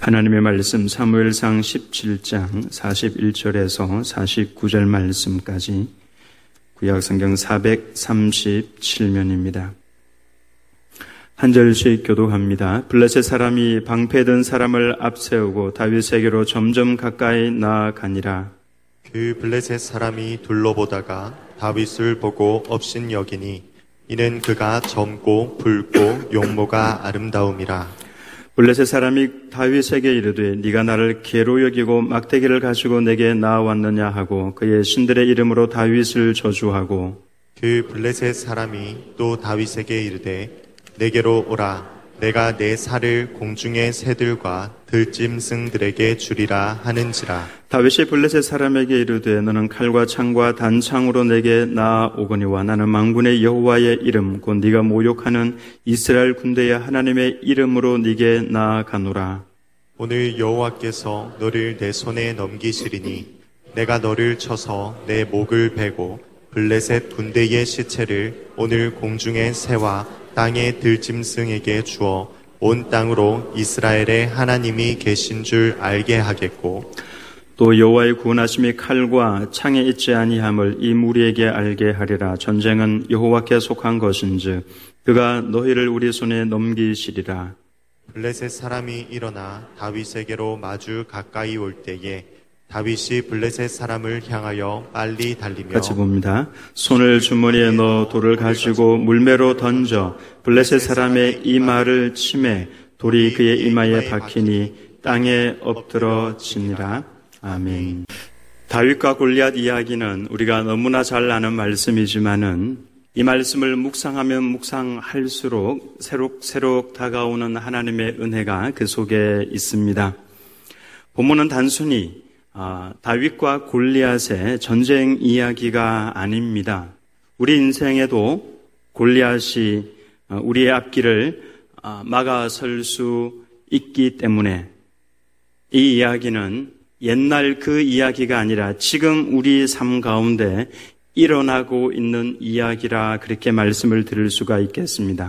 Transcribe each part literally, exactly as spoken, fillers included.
하나님의 말씀 사무엘상 십칠 장 사십일 절에서 사십구 절 말씀까지 구약성경 사백삼십칠 면입니다. 한 절씩 교독합니다. 블레셋 사람이 방패든 사람을 앞세우고 다윗에게로 점점 가까이 나아가니라. 그 블레셋 사람이 둘러보다가 다윗을 보고 업신여기니 이는 그가 젊고 붉고 용모가 아름다움이라. 블레셋 사람이 다윗에게 이르되 네가 나를 개로 여기고 막대기를 가지고 내게 나아왔느냐 하고 그의 신들의 이름으로 다윗을 저주하고 그 블레셋 사람이 또 다윗에게 이르되 내게로 오라. 내가 내 살을 공중의 새들과 들짐승들에게 주리라 하는지라. 다윗이 블레셋 사람에게 이르되 너는 칼과 창과 단창으로 내게 나아오거니와 나는 만군의 여호와의 이름 곧 네가 모욕하는 이스라엘 군대의 하나님의 이름으로 네게 나아가노라. 오늘 여호와께서 너를 내 손에 넘기시리니 내가 너를 쳐서 내 목을 베고 블레셋 군대의 시체를 오늘 공중의 새와 땅의 들짐승에게 주어 온 땅으로 이스라엘의 하나님이 계신 줄 알게 하겠고 또 여호와의 구원하심이 칼과 창에 있지 아니함을 이 무리에게 알게 하리라. 전쟁은 여호와께 속한 것인즉 그가 너희를 우리 손에 넘기시리라. 블레셋 사람이 일어나 다윗에게로 마주 가까이 올 때에 다윗이 블레셋 사람을 향하여 빨리 달리며 같이 봅니다. 손을 주머니에 넣어 돌을 가지고 물매로 던져 블레셋 사람의 이마를 치매 돌이 그의 이마에 박히니 땅에 엎드러지니라. 아멘. 다윗과 골리앗 이야기는 우리가 너무나 잘 아는 말씀이지만은 이 말씀을 묵상하면 묵상할수록 새록새록 다가오는 하나님의 은혜가 그 속에 있습니다. 본문은 단순히 아, 다윗과 골리앗의 전쟁 이야기가 아닙니다. 우리 인생에도 골리앗이 우리의 앞길을 막아설 수 있기 때문에 이 이야기는 옛날 그 이야기가 아니라 지금 우리 삶 가운데 일어나고 있는 이야기라 그렇게 말씀을 드릴 수가 있겠습니다.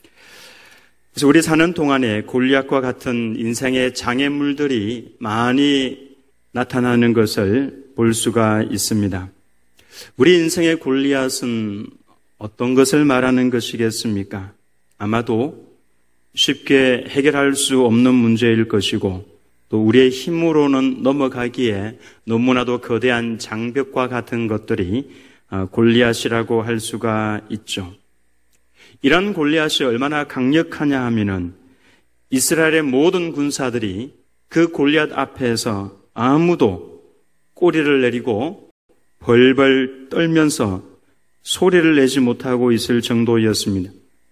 그래서 우리 사는 동안에 골리앗과 같은 인생의 장애물들이 많이 나타나는 것을 볼 수가 있습니다. 우리 인생의 골리앗은 어떤 것을 말하는 것이겠습니까? 아마도 쉽게 해결할 수 없는 문제일 것이고 또 우리의 힘으로는 넘어가기에 너무나도 거대한 장벽과 같은 것들이 골리앗이라고 할 수가 있죠. 이런 골리앗이 얼마나 강력하냐 하면은 이스라엘의 모든 군사들이 그 골리앗 앞에서 아무도 꼬리를 내리고 벌벌 떨면서 소리를 내지 못하고 있을 정도였습니다.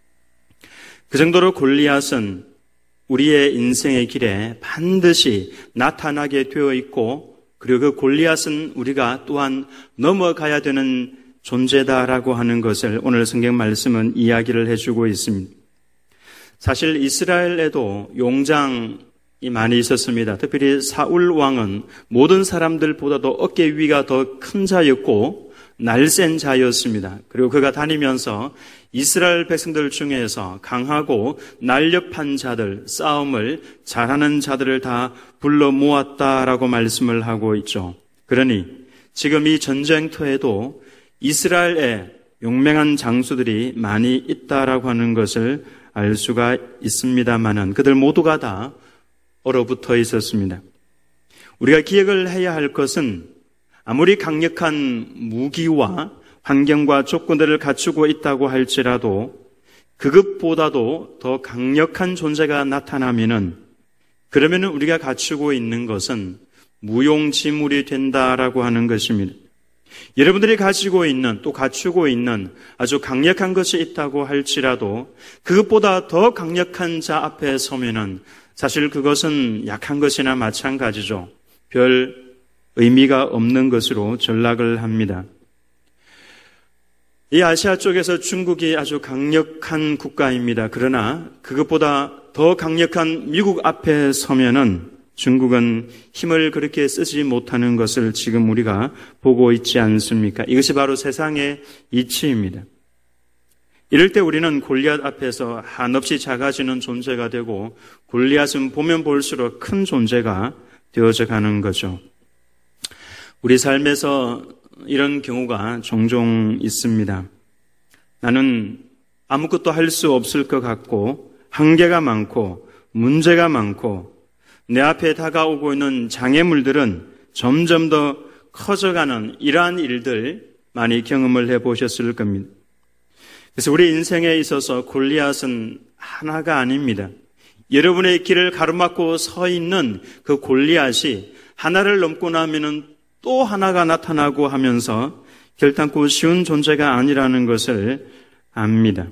그 정도로 골리앗은 우리의 인생의 길에 반드시 나타나게 되어 있고 그리고 그 골리앗은 우리가 또한 넘어가야 되는 존재다라고 하는 것을 오늘 성경 말씀은 이야기를 해주고 있습니다. 사실 이스라엘에도 용장 이 많이 있었습니다. 특별히 사울 왕은 모든 사람들보다도 어깨 위가 더 큰 자였고 날쌘 자였습니다. 그리고 그가 다니면서 이스라엘 백성들 중에서 강하고 날렵한 자들, 싸움을 잘하는 자들을 다 불러 모았다라고 말씀을 하고 있죠. 그러니 지금 이 전쟁터에도 이스라엘의 용맹한 장수들이 많이 있다라고 하는 것을 알 수가 있습니다만은 그들 모두가 다 얼어붙어 있었습니다. 우리가 기억을 해야 할 것은 아무리 강력한 무기와 환경과 조건들을 갖추고 있다고 할지라도 그것보다도 더 강력한 존재가 나타나면은 그러면은 우리가 갖추고 있는 것은 무용지물이 된다라고 하는 것입니다. 여러분들이 가지고 있는 또 갖추고 있는 아주 강력한 것이 있다고 할지라도 그것보다 더 강력한 자 앞에 서면은 사실 그것은 약한 것이나 마찬가지죠. 별 의미가 없는 것으로 전락을 합니다. 이 아시아 쪽에서 중국이 아주 강력한 국가입니다. 그러나 그것보다 더 강력한 미국 앞에 서면은 중국은 힘을 그렇게 쓰지 못하는 것을 지금 우리가 보고 있지 않습니까? 이것이 바로 세상의 이치입니다. 이럴 때 우리는 골리앗 앞에서 한없이 작아지는 존재가 되고 골리앗은 보면 볼수록 큰 존재가 되어져 가는 거죠. 우리 삶에서 이런 경우가 종종 있습니다. 나는 아무것도 할 수 없을 것 같고 한계가 많고 문제가 많고 내 앞에 다가오고 있는 장애물들은 점점 더 커져가는 이러한 일들 많이 경험을 해보셨을 겁니다. 그래서 우리 인생에 있어서 골리앗은 하나가 아닙니다. 여러분의 길을 가로막고 서 있는 그 골리앗이 하나를 넘고 나면은 또 하나가 나타나고 하면서 결단코 쉬운 존재가 아니라는 것을 압니다.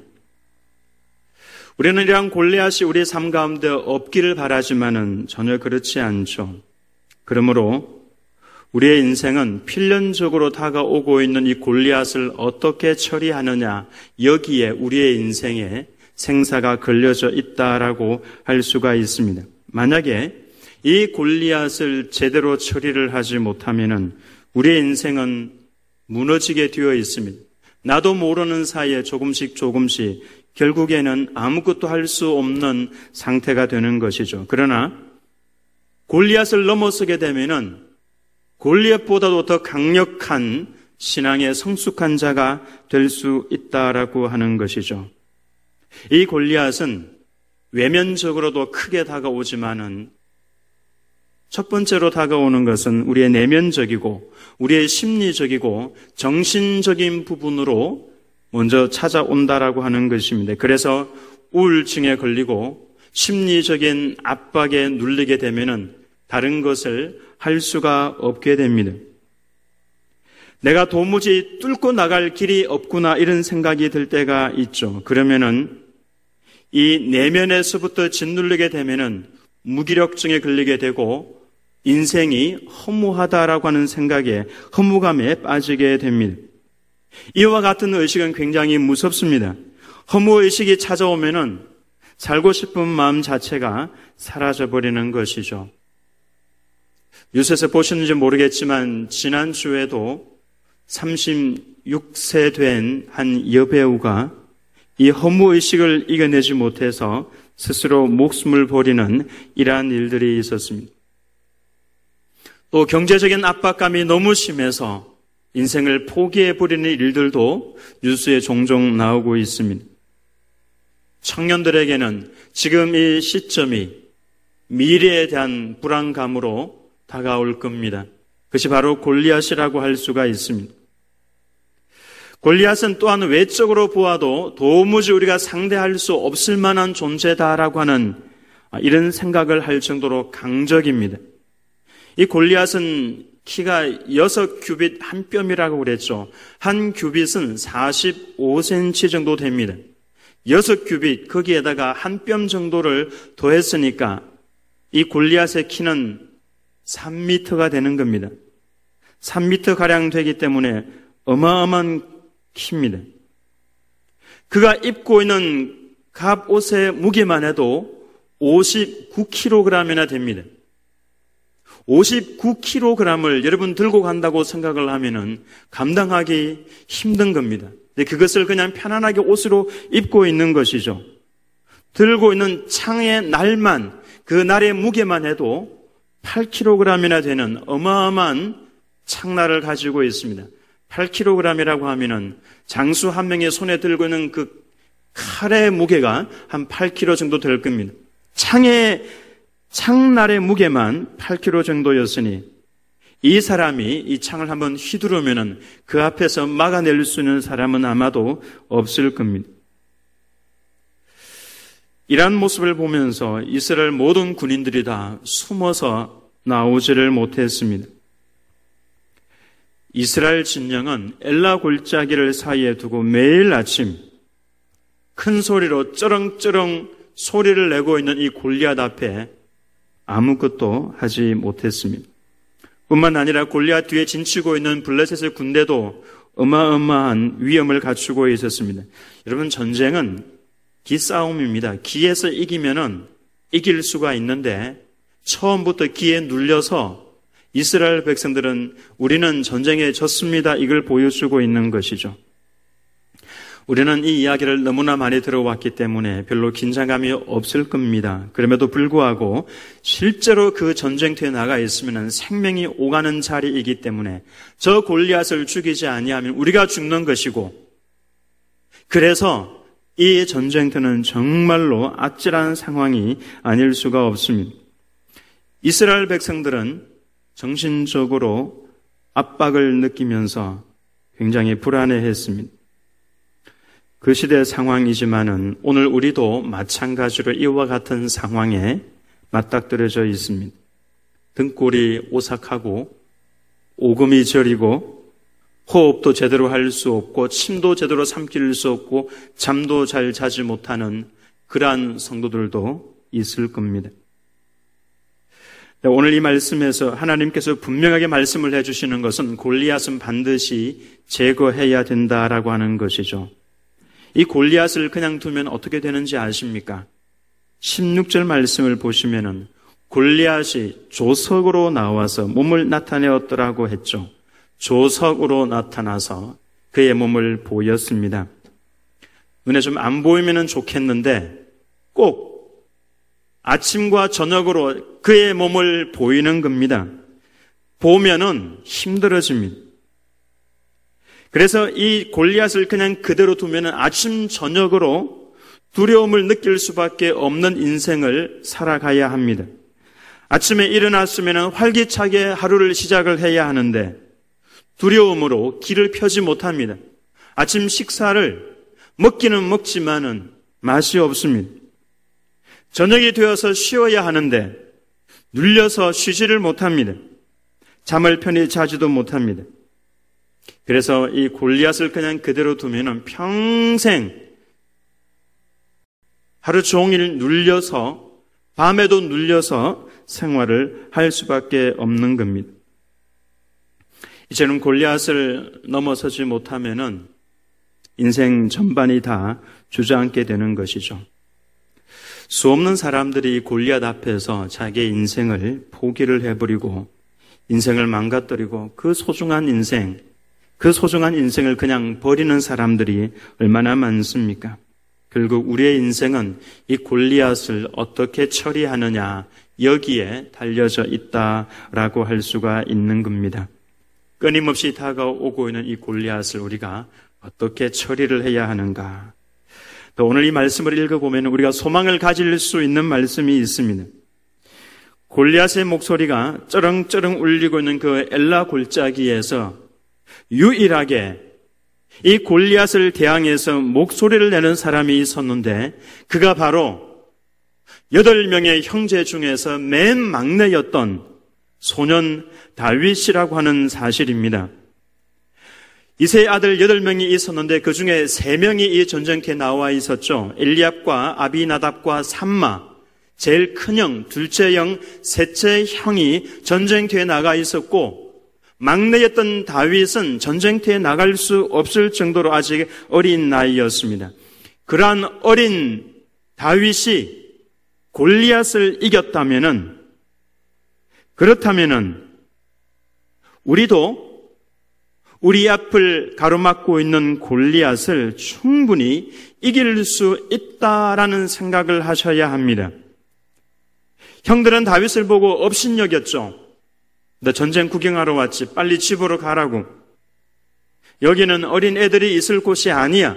우리는 이러한 골리앗이 우리의 삶 가운데 없기를 바라지만은 전혀 그렇지 않죠. 그러므로 우리의 인생은 필연적으로 다가오고 있는 이 골리앗을 어떻게 처리하느냐, 여기에 우리의 인생에 생사가 걸려져 있다라고 할 수가 있습니다. 만약에 이 골리앗을 제대로 처리를 하지 못하면은 우리의 인생은 무너지게 되어 있습니다. 나도 모르는 사이에 조금씩 조금씩 결국에는 아무것도 할 수 없는 상태가 되는 것이죠. 그러나 골리앗을 넘어서게 되면은 골리앗보다도 더 강력한 신앙의 성숙한 자가 될 수 있다라고 하는 것이죠. 이 골리앗은 외면적으로도 크게 다가오지만은 첫 번째로 다가오는 것은 우리의 내면적이고 우리의 심리적이고 정신적인 부분으로 먼저 찾아온다라고 하는 것입니다. 그래서 우울증에 걸리고 심리적인 압박에 눌리게 되면은 다른 것을 할 수가 없게 됩니다. 내가 도무지 뚫고 나갈 길이 없구나 이런 생각이 들 때가 있죠. 그러면은 이 내면에서부터 짓누르게 되면은 무기력증에 걸리게 되고 인생이 허무하다라고 하는 생각에 허무감에 빠지게 됩니다. 이와 같은 의식은 굉장히 무섭습니다. 허무의식이 찾아오면은 살고 싶은 마음 자체가 사라져버리는 것이죠. 뉴스에서 보셨는지 모르겠지만 지난주에도 삼십육 세 된 한 여배우가 이 허무의식을 이겨내지 못해서 스스로 목숨을 버리는 이러한 일들이 있었습니다. 또 경제적인 압박감이 너무 심해서 인생을 포기해버리는 일들도 뉴스에 종종 나오고 있습니다. 청년들에게는 지금 이 시점이 미래에 대한 불안감으로 다가올 겁니다. 그것이 바로 골리앗이라고 할 수가 있습니다. 골리앗은 또한 외적으로 보아도 도무지 우리가 상대할 수 없을 만한 존재다라고 하는 이런 생각을 할 정도로 강적입니다. 이 골리앗은 키가 여섯 규빗 한 뼘이라고 그랬죠. 한 규빗은 사십오 센티미터 정도 됩니다. 여섯 규빗 거기에다가 한 뼘 정도를 더했으니까 이 골리앗의 키는 삼 미터가 되는 겁니다. 삼 미터가량 되기 때문에 어마어마한 키입니다. 그가 입고 있는 갑옷의 무게만 해도 오십구 킬로그램이나 됩니다. 오십구 킬로그램을 여러분 들고 간다고 생각을 하면은 감당하기 힘든 겁니다. 근데 그것을 그냥 편안하게 옷으로 입고 있는 것이죠. 들고 있는 창의 날만, 그 날의 무게만 해도 팔 킬로그램이나 되는 어마어마한 창날을 가지고 있습니다. 팔 킬로그램이라고 하면은 장수 한 명의 손에 들고 있는 그 칼의 무게가 한 팔 킬로그램 정도 될 겁니다. 창의, 창날의 무게만 팔 킬로그램 정도였으니 이 사람이 이 창을 한번 휘두르면은 그 앞에서 막아낼 수 있는 사람은 아마도 없을 겁니다. 이러한 모습을 보면서 이스라엘 모든 군인들이 다 숨어서 나오지를 못했습니다. 이스라엘 진영은 엘라 골짜기를 사이에 두고 매일 아침 큰 소리로 쩌렁쩌렁 소리를 내고 있는 이 골리앗 앞에 아무것도 하지 못했습니다. 뿐만 아니라 골리앗 뒤에 진치고 있는 블레셋의 군대도 어마어마한 위험을 갖추고 있었습니다. 여러분, 전쟁은 기싸움입니다. 기에서 이기면은 이길 수가 있는데 처음부터 기에 눌려서 이스라엘 백성들은 우리는 전쟁에 졌습니다, 이걸 보여주고 있는 것이죠. 우리는 이 이야기를 너무나 많이 들어왔기 때문에 별로 긴장감이 없을 겁니다. 그럼에도 불구하고 실제로 그 전쟁터에 나가 있으면 생명이 오가는 자리이기 때문에 저 골리앗을 죽이지 아니하면 우리가 죽는 것이고, 그래서 이 전쟁터는 정말로 아찔한 상황이 아닐 수가 없습니다. 이스라엘 백성들은 정신적으로 압박을 느끼면서 굉장히 불안해했습니다. 그 시대 상황이지만은 오늘 우리도 마찬가지로 이와 같은 상황에 맞닥뜨려져 있습니다. 등골이 오싹하고 오금이 저리고 호흡도 제대로 할 수 없고 침도 제대로 삼킬 수 없고 잠도 잘 자지 못하는 그러한 성도들도 있을 겁니다. 오늘 이 말씀에서 하나님께서 분명하게 말씀을 해주시는 것은 골리앗은 반드시 제거해야 된다라고 하는 것이죠. 이 골리앗을 그냥 두면 어떻게 되는지 아십니까? 십육 절 말씀을 보시면은 골리앗이 조석으로 나와서 몸을 나타내었더라고 했죠. 조석으로 나타나서 그의 몸을 보였습니다. 눈에 좀 안 보이면은 좋겠는데 꼭 아침과 저녁으로 그의 몸을 보이는 겁니다. 보면은 힘들어집니다. 그래서 이 골리앗을 그냥 그대로 두면은 아침 저녁으로 두려움을 느낄 수밖에 없는 인생을 살아가야 합니다. 아침에 일어났으면은 활기차게 하루를 시작을 해야 하는데 두려움으로 길을 펴지 못합니다. 아침 식사를 먹기는 먹지만은 맛이 없습니다. 저녁이 되어서 쉬어야 하는데 눌려서 쉬지를 못합니다. 잠을 편히 자지도 못합니다. 그래서 이 골리앗을 그냥 그대로 두면은 평생 하루 종일 눌려서 밤에도 눌려서 생활을 할 수밖에 없는 겁니다. 이제는 골리앗을 넘어서지 못하면은 인생 전반이 다 주저앉게 되는 것이죠. 수없는 사람들이 골리앗 앞에서 자기의 인생을 포기를 해버리고 인생을 망가뜨리고 그 소중한 인생, 그 소중한 인생을 그냥 버리는 사람들이 얼마나 많습니까? 결국 우리의 인생은 이 골리앗을 어떻게 처리하느냐 여기에 달려져 있다라고 할 수가 있는 겁니다. 끊임없이 다가오고 있는 이 골리앗을 우리가 어떻게 처리를 해야 하는가? 또 오늘 이 말씀을 읽어보면 우리가 소망을 가질 수 있는 말씀이 있습니다. 골리앗의 목소리가 쩌렁쩌렁 울리고 있는 그 엘라 골짜기에서 유일하게 이 골리앗을 대항해서 목소리를 내는 사람이 있었는데 그가 바로 여덟 명의 형제 중에서 맨 막내였던 소년 다윗이라고 하는 사실입니다. 이세의 아들 여덟 명이 있었는데 그 중에 세 명이 이 전쟁터에 나와 있었죠. 엘리압과 아비나답과 삼마, 제일 큰 형, 둘째 형, 셋째 형이 전쟁터에 나가 있었고 막내였던 다윗은 전쟁터에 나갈 수 없을 정도로 아직 어린 나이였습니다. 그러한 어린 다윗이 골리앗을 이겼다면은, 그렇다면은 우리도 우리 앞을 가로막고 있는 골리앗을 충분히 이길 수 있다라는 생각을 하셔야 합니다. 형들은 다윗을 보고 업신여겼죠. 너 전쟁 구경하러 왔지. 빨리 집으로 가라고. 여기는 어린 애들이 있을 곳이 아니야.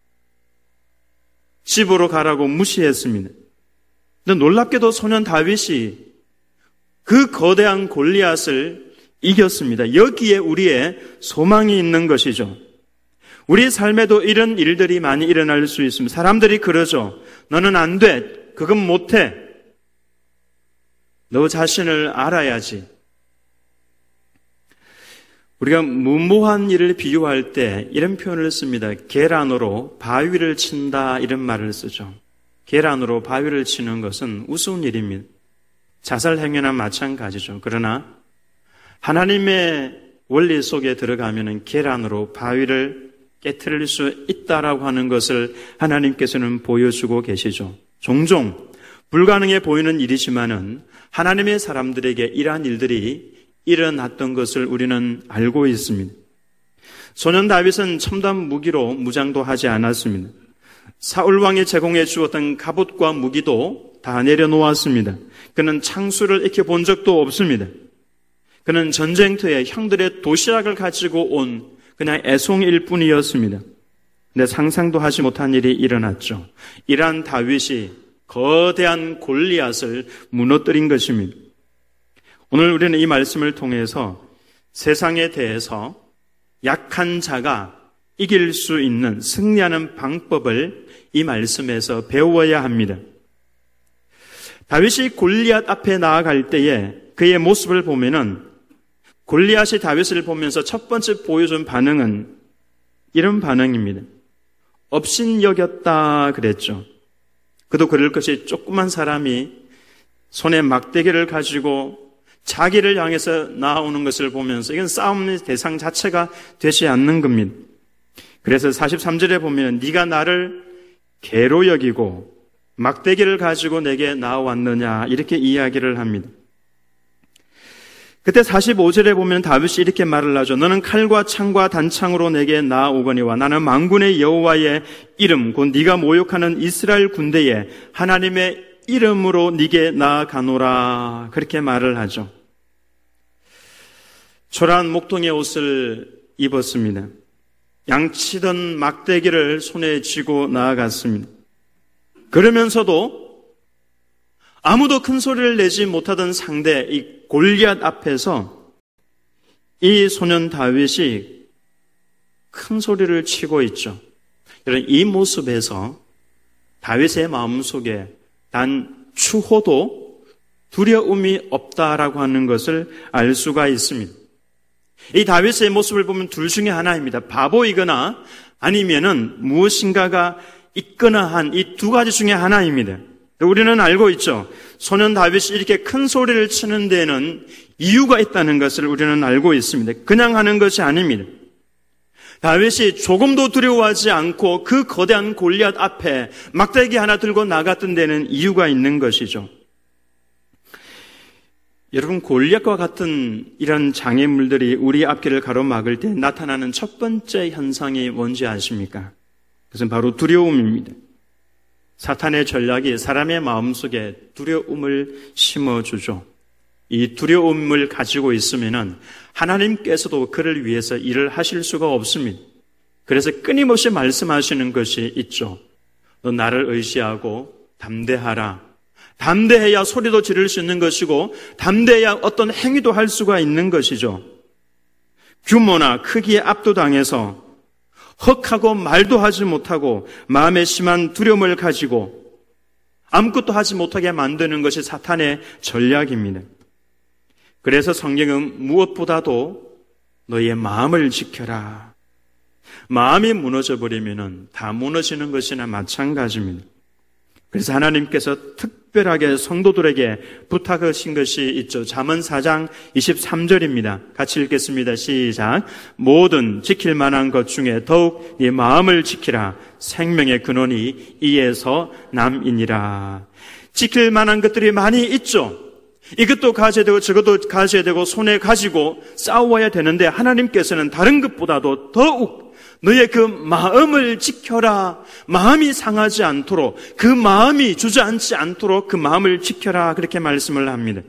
집으로 가라고 무시했습니다. 근데 놀랍게도 소년 다윗이 그 거대한 골리앗을 이겼습니다. 여기에 우리의 소망이 있는 것이죠. 우리 삶에도 이런 일들이 많이 일어날 수 있습니다. 사람들이 그러죠. 너는 안 돼. 그건 못해. 너 자신을 알아야지. 우리가 무모한 일을 비유할 때 이런 표현을 씁니다. 계란으로 바위를 친다 이런 말을 쓰죠. 계란으로 바위를 치는 것은 우스운 일입니다. 자살 행위나 마찬가지죠. 그러나 하나님의 원리 속에 들어가면은 계란으로 바위를 깨트릴 수 있다라고 하는 것을 하나님께서는 보여주고 계시죠. 종종 불가능해 보이는 일이지만은 하나님의 사람들에게 이러한 일들이 일어났던 것을 우리는 알고 있습니다. 소년 다윗은 첨단 무기로 무장도 하지 않았습니다. 사울 왕이 제공해 주었던 갑옷과 무기도 다 내려놓았습니다. 그는 창수를 익혀본 적도 없습니다. 그는 전쟁터에 형들의 도시락을 가지고 온 그냥 애송일 뿐이었습니다. 근데 상상도 하지 못한 일이 일어났죠. 이러한 다윗이 거대한 골리앗을 무너뜨린 것입니다. 오늘 우리는 이 말씀을 통해서 세상에 대해서 약한 자가 이길 수 있는 승리하는 방법을 이 말씀에서 배워야 합니다. 다윗이 골리앗 앞에 나아갈 때에 그의 모습을 보면은 골리앗이 다윗을 보면서 첫 번째 보여준 반응은 이런 반응입니다. 업신여겼다 그랬죠. 그도 그럴 것이 조그만 사람이 손에 막대기를 가지고 자기를 향해서 나아오는 것을 보면서 이건 싸움의 대상 자체가 되지 않는 겁니다. 그래서 사십삼 절에 보면 네가 나를 개로 여기고 막대기를 가지고 내게 나왔느냐 이렇게 이야기를 합니다. 그때 사십오 절에 보면 다윗이 이렇게 말을 하죠. 너는 칼과 창과 단창으로 내게 나아오거니와 나는 만군의 여호와의 이름 곧 네가 모욕하는 이스라엘 군대에 하나님의 이름으로 네게 나아가노라 그렇게 말을 하죠. 초라한 목동의 옷을 입었습니다. 양치던 막대기를 손에 쥐고 나아갔습니다. 그러면서도 아무도 큰 소리를 내지 못하던 상대 이 골리앗 앞에서 이 소년 다윗이 큰 소리를 치고 있죠. 여러분, 이 모습에서 다윗의 마음속에 단 추호도 두려움이 없다라고 하는 것을 알 수가 있습니다. 이 다윗의 모습을 보면 둘 중에 하나입니다. 바보이거나 아니면은 무엇인가가 있거나 한 이 두 가지 중에 하나입니다. 우리는 알고 있죠. 소년 다윗이 이렇게 큰 소리를 치는 데에는 이유가 있다는 것을 우리는 알고 있습니다. 그냥 하는 것이 아닙니다. 다윗이 조금도 두려워하지 않고 그 거대한 골리앗 앞에 막대기 하나 들고 나갔던 데는 이유가 있는 것이죠. 여러분, 골리앗과 같은 이런 장애물들이 우리 앞길을 가로막을 때 나타나는 첫 번째 현상이 뭔지 아십니까? 그것은 바로 두려움입니다. 사탄의 전략이 사람의 마음속에 두려움을 심어주죠. 이 두려움을 가지고 있으면은 하나님께서도 그를 위해서 일을 하실 수가 없습니다. 그래서 끊임없이 말씀하시는 것이 있죠. 너 나를 의지하고 담대하라. 담대해야 소리도 지를 수 있는 것이고 담대해야 어떤 행위도 할 수가 있는 것이죠. 규모나 크기에 압도당해서 헉하고 말도 하지 못하고 마음에 심한 두려움을 가지고 아무것도 하지 못하게 만드는 것이 사탄의 전략입니다. 그래서 성경은 무엇보다도 너의 마음을 지켜라. 마음이 무너져버리면 다 무너지는 것이나 마찬가지입니다. 그래서 하나님께서 특별하게 성도들에게 부탁하신 것이 있죠. 잠언 사 장 이십삼 절입니다. 같이 읽겠습니다. 시작. 모든 지킬 만한 것 중에 더욱 네 마음을 지키라. 생명의 근원이 이에서 남이니라. 지킬 만한 것들이 많이 있죠. 이것도 가져야 되고 저것도 가져야 되고 손에 가지고 싸워야 되는데 하나님께서는 다른 것보다도 더욱 너의 그 마음을 지켜라. 마음이 상하지 않도록, 그 마음이 주저앉지 않도록 그 마음을 지켜라. 그렇게 말씀을 합니다.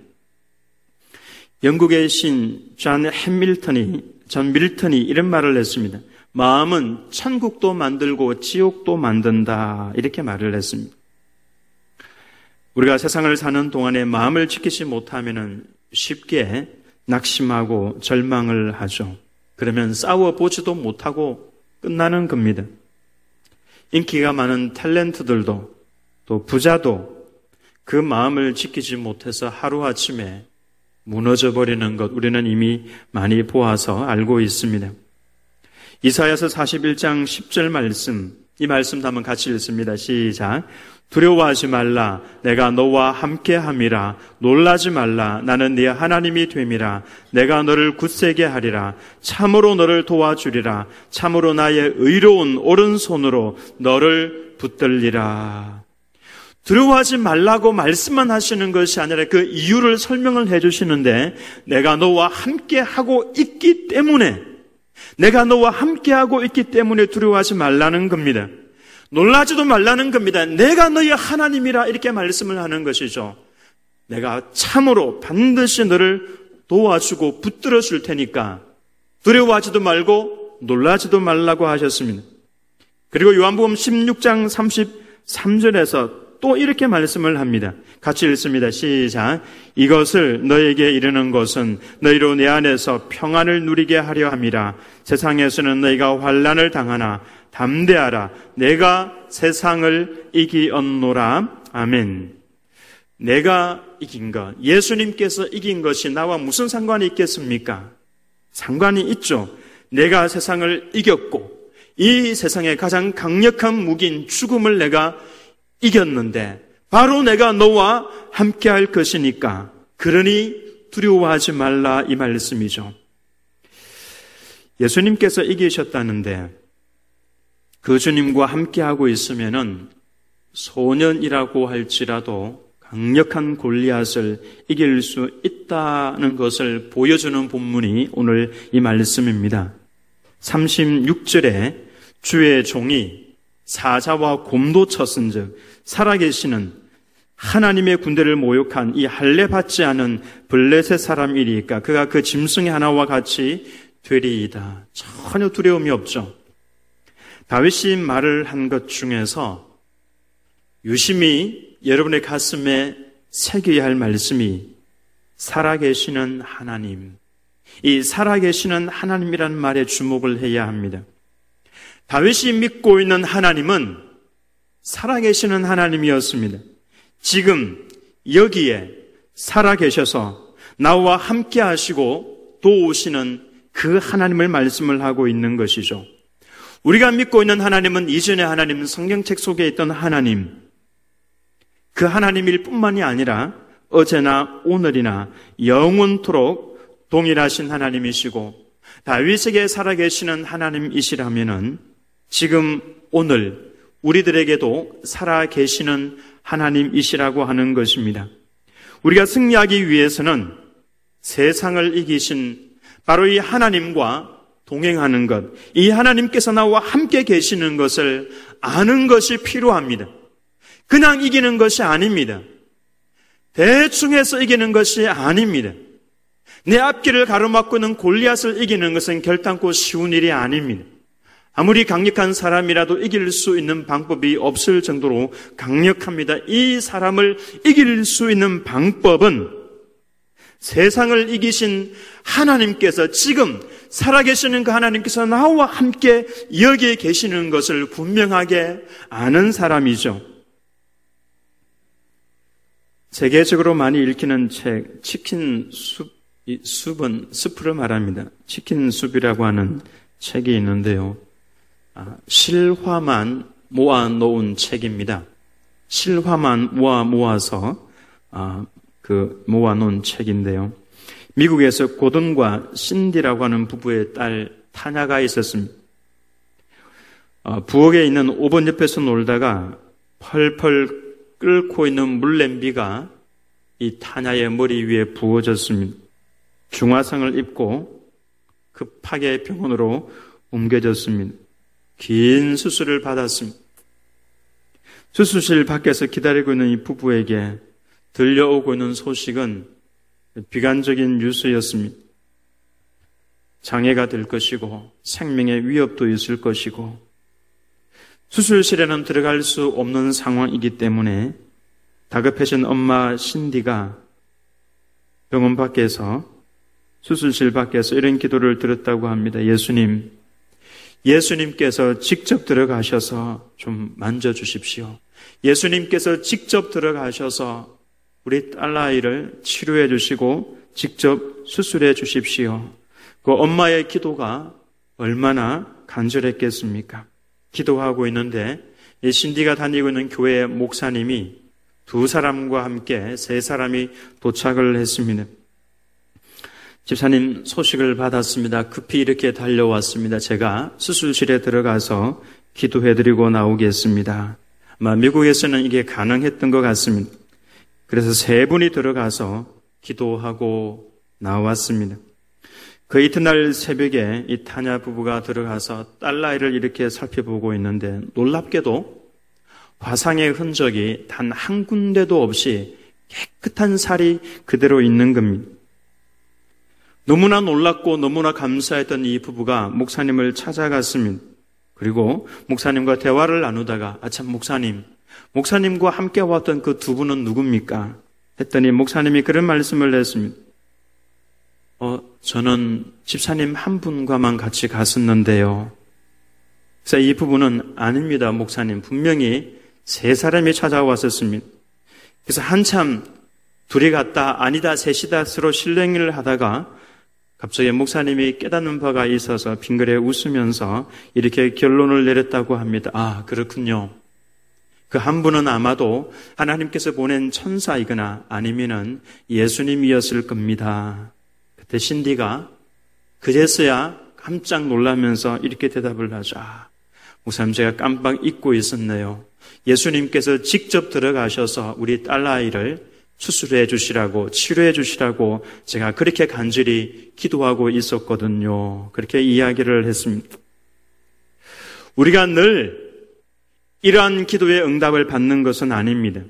영국의 신 존 해밀턴이, 존 밀턴이 이런 말을 했습니다. 마음은 천국도 만들고 지옥도 만든다. 이렇게 말을 했습니다. 우리가 세상을 사는 동안에 마음을 지키지 못하면 쉽게 낙심하고 절망을 하죠. 그러면 싸워보지도 못하고 끝나는 겁니다. 인기가 많은 탤런트들도 또 부자도 그 마음을 지키지 못해서 하루아침에 무너져버리는 것 우리는 이미 많이 보아서 알고 있습니다. 이사야서 사십일 장 십 절 말씀, 이 말씀도 한번 같이 읽습니다. 시작. 두려워하지 말라. 내가 너와 함께함이라. 놀라지 말라. 나는 네 하나님이 됨이라. 내가 너를 굳세게 하리라. 참으로 너를 도와주리라. 참으로 나의 의로운 오른손으로 너를 붙들리라. 두려워하지 말라고 말씀만 하시는 것이 아니라 그 이유를 설명을 해 주시는데 내가 너와 함께하고 있기 때문에 내가 너와 함께하고 있기 때문에 두려워하지 말라는 겁니다. 놀라지도 말라는 겁니다. 내가 너의 하나님이라 이렇게 말씀을 하는 것이죠. 내가 참으로 반드시 너를 도와주고 붙들어 줄 테니까 두려워하지도 말고 놀라지도 말라고 하셨습니다. 그리고 요한복음 십육 장 삼십삼 절에서 또 이렇게 말씀을 합니다. 같이 읽습니다. 시작. 이것을 너에게 이르는 것은 너희로 내 안에서 평안을 누리게 하려 함이라. 세상에서는 너희가 환난을 당하나 담대하라. 내가 세상을 이기었노라. 아멘. 내가 이긴 것, 예수님께서 이긴 것이 나와 무슨 상관이 있겠습니까? 상관이 있죠. 내가 세상을 이겼고 이 세상의 가장 강력한 무기인 죽음을 내가 이겼는데 바로 내가 너와 함께할 것이니까 그러니 두려워하지 말라 이 말씀이죠. 예수님께서 이기셨다는데 그 주님과 함께하고 있으면은 소년이라고 할지라도 강력한 골리앗을 이길 수 있다는 것을 보여주는 본문이 오늘 이 말씀입니다. 삼십육 절에 주의 종이 사자와 곰도 쳤은 즉 살아계시는 하나님의 군대를 모욕한 이 할례 받지 않은 블레셋 사람이리까 그가 그 짐승의 하나와 같이 되리이다. 전혀 두려움이 없죠. 다윗이 말을 한 것 중에서 유심히 여러분의 가슴에 새겨야 할 말씀이 살아계시는 하나님, 이 살아계시는 하나님이라는 말에 주목을 해야 합니다. 다윗이 믿고 있는 하나님은 살아계시는 하나님이었습니다. 지금 여기에 살아계셔서 나와 함께 하시고 도우시는 그 하나님을 말씀을 하고 있는 것이죠. 우리가 믿고 있는 하나님은 이전의 하나님, 성경책 속에 있던 하나님, 그 하나님일 뿐만이 아니라 어제나 오늘이나 영원토록 동일하신 하나님이시고 다윗에게 살아계시는 하나님이시라면은 지금 오늘 우리들에게도 살아계시는 하나님이시라고 하는 것입니다. 우리가 승리하기 위해서는 세상을 이기신 바로 이 하나님과 동행하는 것, 이 하나님께서 나와 함께 계시는 것을 아는 것이 필요합니다. 그냥 이기는 것이 아닙니다. 대충 해서 이기는 것이 아닙니다. 내 앞길을 가로막고 있는 골리앗을 이기는 것은 결단코 쉬운 일이 아닙니다. 아무리 강력한 사람이라도 이길 수 있는 방법이 없을 정도로 강력합니다. 이 사람을 이길 수 있는 방법은 세상을 이기신 하나님께서 지금 살아계시는 그 하나님께서 나와 함께 여기에 계시는 것을 분명하게 아는 사람이죠. 세계적으로 많이 읽히는 책 치킨 숲, 이 숲은 숲을 말합니다. 치킨 숲이라고 하는 책이 있는데요. 아, 실화만 모아놓은 책입니다. 실화만 모아 모아서 아, 그 모아놓은 책인데요. 미국에서 고든과 신디라고 하는 부부의 딸 타냐가 있었습니다. 어, 부엌에 있는 오븐 옆에서 놀다가 펄펄 끓고 있는 물냄비가 이 타냐의 머리 위에 부어졌습니다. 중화상을 입고 급하게 병원으로 옮겨졌습니다. 긴 수술을 받았습니다. 수술실 밖에서 기다리고 있는 이 부부에게 들려오고 있는 소식은 비관적인 뉴스였습니다. 장애가 될 것이고 생명의 위협도 있을 것이고 수술실에는 들어갈 수 없는 상황이기 때문에 다급해진 엄마 신디가 병원 밖에서 수술실 밖에서 이런 기도를 드렸다고 합니다. 예수님, 예수님께서 직접 들어가셔서 좀 만져주십시오. 예수님께서 직접 들어가셔서 우리 딸아이를 치료해 주시고 직접 수술해 주십시오. 그 엄마의 기도가 얼마나 간절했겠습니까? 기도하고 있는데 이 신디가 다니고 있는 교회의 목사님이 두 사람과 함께 세 사람이 도착을 했습니다. 집사님 소식을 받았습니다. 급히 이렇게 달려왔습니다. 제가 수술실에 들어가서 기도해드리고 나오겠습니다. 아마 미국에서는 이게 가능했던 것 같습니다. 그래서 세 분이 들어가서 기도하고 나왔습니다. 그 이튿날 새벽에 이 타냐 부부가 들어가서 딸아이를 이렇게 살펴보고 있는데 놀랍게도 화상의 흔적이 단 한 군데도 없이 깨끗한 살이 그대로 있는 겁니다. 너무나 놀랍고 너무나 감사했던 이 부부가 목사님을 찾아갔습니다. 그리고 목사님과 대화를 나누다가 아 참 목사님, 목사님과 함께 왔던 그 두 분은 누굽니까? 했더니 목사님이 그런 말씀을 했습니다. 어, 저는 집사님 한 분과만 같이 갔었는데요. 그래서 이 부부는 아닙니다, 목사님. 분명히 세 사람이 찾아왔었습니다. 그래서 한참 둘이 갔다 아니다 셋이다 서로 실랭이를 하다가 갑자기 목사님이 깨닫는 바가 있어서 빙그레 웃으면서 이렇게 결론을 내렸다고 합니다. 아, 그렇군요. 그 한 분은 아마도 하나님께서 보낸 천사이거나 아니면은 예수님이었을 겁니다. 그때 신디가 그제서야 깜짝 놀라면서 이렇게 대답을 하죠. 아, 목사님 제가 깜빡 잊고 있었네요. 예수님께서 직접 들어가셔서 우리 딸아이를 수술해 주시라고 치료해 주시라고 제가 그렇게 간절히 기도하고 있었거든요. 그렇게 이야기를 했습니다. 우리가 늘 이러한 기도의 응답을 받는 것은 아닙니다.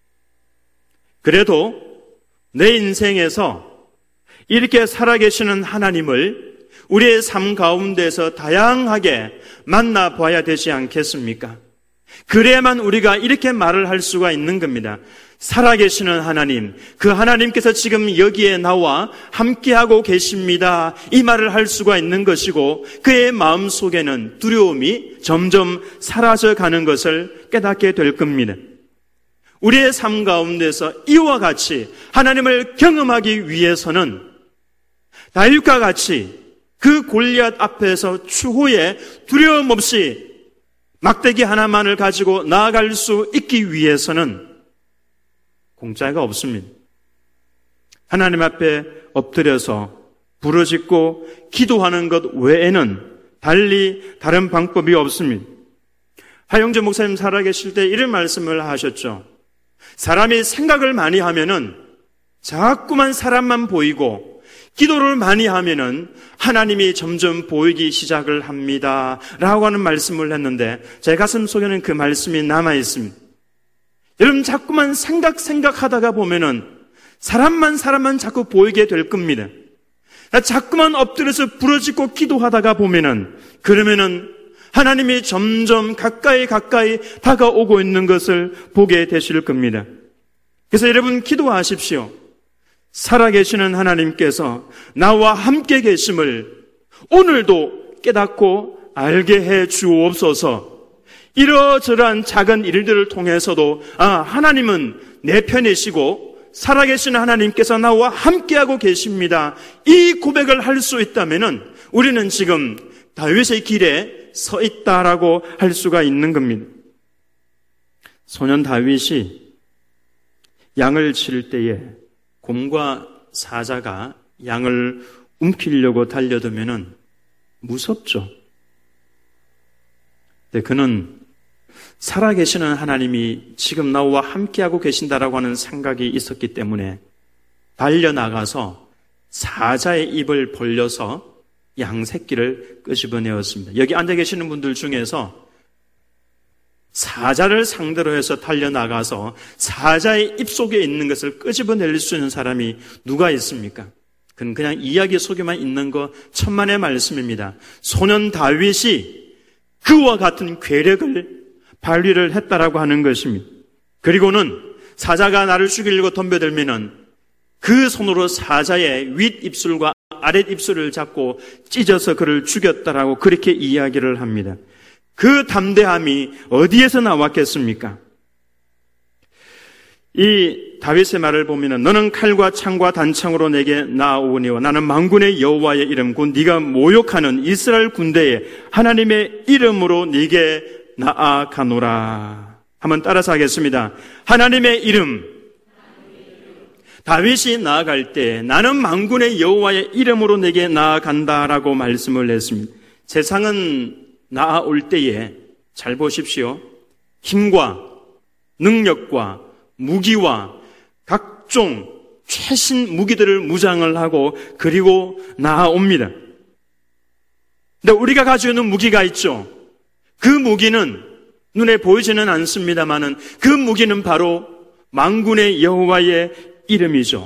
그래도 내 인생에서 이렇게 살아계시는 하나님을 우리의 삶 가운데서 다양하게 만나봐야 되지 않겠습니까? 그래야만 우리가 이렇게 말을 할 수가 있는 겁니다. 살아계시는 하나님, 그 하나님께서 지금 여기에 나와 함께하고 계십니다. 이 말을 할 수가 있는 것이고 그의 마음속에는 두려움이 점점 사라져가는 것을 깨닫게 될 겁니다. 우리의 삶 가운데서 이와 같이 하나님을 경험하기 위해서는 다윗과 같이 그 골리앗 앞에서 추후에 두려움 없이 막대기 하나만을 가지고 나아갈 수 있기 위해서는 공짜가 없습니다. 하나님 앞에 엎드려서 부르짖고 기도하는 것 외에는 달리 다른 방법이 없습니다. 하영재 목사님 살아계실 때 이런 말씀을 하셨죠. 사람이 생각을 많이 하면은 자꾸만 사람만 보이고 기도를 많이 하면은 하나님이 점점 보이기 시작을 합니다. 라고 하는 말씀을 했는데 제 가슴 속에는 그 말씀이 남아 있습니다. 여러분 자꾸만 생각 생각하다가 보면은 사람만 사람만 자꾸 보이게 될 겁니다. 자꾸만 엎드려서 부르짖고 기도하다가 보면은 그러면은 하나님이 점점 가까이 가까이 다가오고 있는 것을 보게 되실 겁니다. 그래서 여러분 기도하십시오. 살아계시는 하나님께서 나와 함께 계심을 오늘도 깨닫고 알게 해 주옵소서. 이러저러한 작은 일들을 통해서도 아, 하나님은 내 편이시고 살아계신 하나님께서 나와 함께하고 계십니다. 이 고백을 할 수 있다면은 우리는 지금 다윗의 길에 서 있다라고 할 수가 있는 겁니다. 소년 다윗이 양을 치를 때에 곰과 사자가 양을 움키려고 달려들면은 무섭죠. 근데 그는 살아계시는 하나님이 지금 나와 함께하고 계신다라고 하는 생각이 있었기 때문에 달려나가서 사자의 입을 벌려서 양 새끼를 끄집어내었습니다. 여기 앉아 계시는 분들 중에서 사자를 상대로 해서 달려나가서 사자의 입속에 있는 것을 끄집어낼 수 있는 사람이 누가 있습니까? 그건 그냥 이야기 속에만 있는 거 천만의 말씀입니다. 소년 다윗이 그와 같은 괴력을 발휘를 했다라고 하는 것입니다. 그리고는 사자가 나를 죽이려고 덤벼들면은 그 손으로 사자의 윗입술과 아랫입술을 잡고 찢어서 그를 죽였다라고 그렇게 이야기를 합니다. 그 담대함이 어디에서 나왔겠습니까? 이 다윗의 말을 보면은 너는 칼과 창과 단창으로 내게 나아오니와 나는 만군의 여호와의 이름 곧 네가 모욕하는 이스라엘 군대의 하나님의 이름으로 네게 나아가노라. 한번 따라서 하겠습니다. 하나님의 이름. 다윗이 나아갈 때 나는 만군의 여호와의 이름으로 내게 나아간다라고 말씀을 했습니다. 세상은 나아올 때에 잘 보십시오. 힘과 능력과 무기와 각종 최신 무기들을 무장을 하고 그리고 나아옵니다. 근데 우리가 가지고 있는 무기가 있죠. 그 무기는 눈에 보이지는 않습니다만은 그 무기는 바로 만군의 여호와의 이름이죠.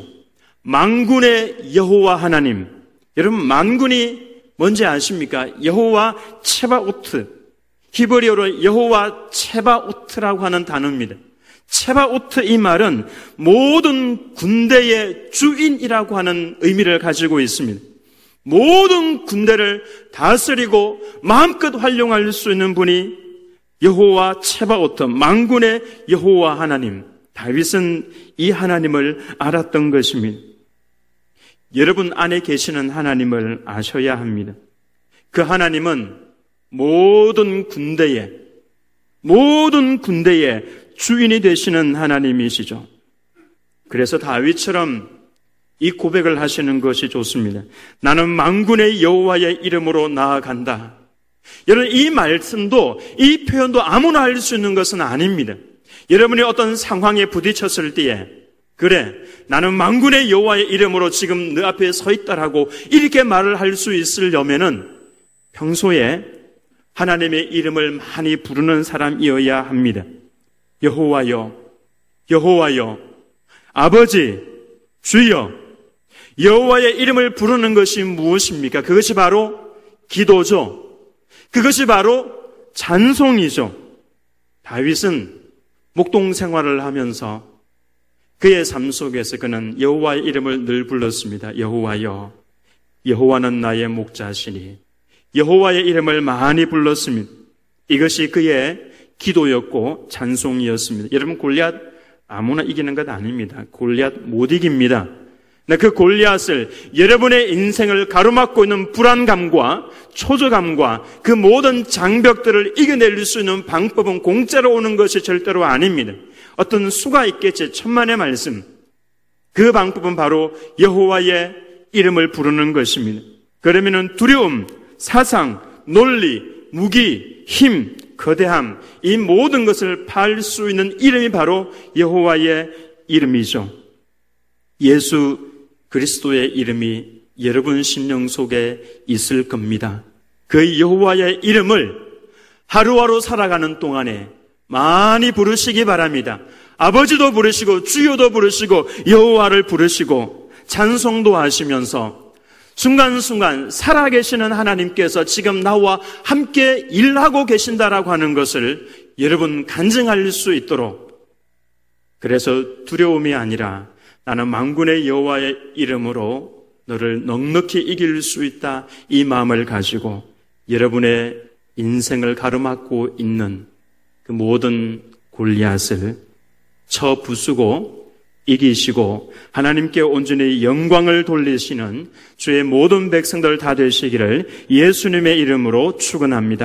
만군의 여호와 하나님. 여러분, 만군이 뭔지 아십니까? 여호와 체바오트. 히브리어로 여호와 체바오트라고 하는 단어입니다. 체바오트 이 말은 모든 군대의 주인이라고 하는 의미를 가지고 있습니다. 모든 군대를 다스리고 마음껏 활용할 수 있는 분이 여호와 체바오트, 만군의 여호와 하나님. 다윗은 이 하나님을 알았던 것입니다. 여러분 안에 계시는 하나님을 아셔야 합니다. 그 하나님은 모든 군대의 모든 군대의 주인이 되시는 하나님이시죠. 그래서 다윗처럼 이 고백을 하시는 것이 좋습니다. 나는 만군의 여호와의 이름으로 나아간다. 여러분, 이 말씀도 이 표현도 아무나 할 수 있는 것은 아닙니다. 여러분이 어떤 상황에 부딪혔을 때에 그래, 나는 만군의 여호와의 이름으로 지금 너 앞에 서 있다라고 이렇게 말을 할 수 있으려면은 평소에 하나님의 이름을 많이 부르는 사람이어야 합니다. 여호와여, 여호와여, 아버지, 주여. 여호와의 이름을 부르는 것이 무엇입니까? 그것이 바로 기도죠. 그것이 바로 찬송이죠. 다윗은 목동 생활을 하면서 그의 삶 속에서 그는 여호와의 이름을 늘 불렀습니다. 여호와여, 여호와는 나의 목자시니. 여호와의 이름을 많이 불렀습니다. 이것이 그의 기도였고 찬송이었습니다. 여러분, 골리앗 아무나 이기는 것 아닙니다. 골리앗 못 이깁니다. 그 골리앗을, 여러분의 인생을 가로막고 있는 불안감과 초조감과 그 모든 장벽들을 이겨낼 수 있는 방법은 공짜로 오는 것이 절대로 아닙니다. 어떤 수가 있겠지, 천만의 말씀. 그 방법은 바로 여호와의 이름을 부르는 것입니다. 그러면은 두려움, 사상, 논리, 무기, 힘, 거대함, 이 모든 것을 팔 수 있는 이름이 바로 여호와의 이름이죠. 예수 그리스도의 이름이 여러분 심령 속에 있을 겁니다. 그 여호와의 이름을 하루하루 살아가는 동안에 많이 부르시기 바랍니다. 아버지도 부르시고 주여도 부르시고 여호와를 부르시고 찬송도 하시면서 순간순간 살아계시는 하나님께서 지금 나와 함께 일하고 계신다라고 하는 것을 여러분 간증할 수 있도록, 그래서 두려움이 아니라 나는 만군의 여호와의 이름으로 너를 넉넉히 이길 수 있다, 이 마음을 가지고 여러분의 인생을 가로막고 있는 그 모든 골리앗을 쳐 부수고 이기시고 하나님께 온전히 영광을 돌리시는 주의 모든 백성들 다 되시기를 예수님의 이름으로 축원합니다.